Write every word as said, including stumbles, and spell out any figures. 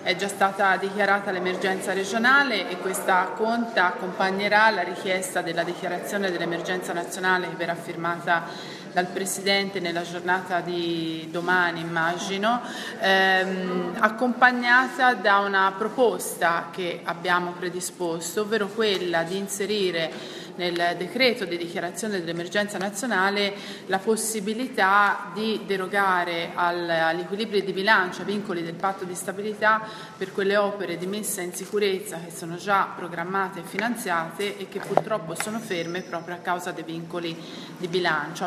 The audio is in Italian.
è già stata dichiarata l'emergenza regionale e questa conta accompagnerà la richiesta della dichiarazione dell'emergenza nazionale che verrà firmata dal Presidente nella giornata di domani, immagino, ehm, accompagnata da una proposta che abbiamo predisposto, ovvero quella di inserire nel decreto di dichiarazione dell'emergenza nazionale la possibilità di derogare al, agli equilibri di bilancio, ai vincoli del patto di stabilità per quelle opere di messa in sicurezza che sono già programmate e finanziate e che purtroppo sono ferme proprio a causa dei vincoli di bilancio.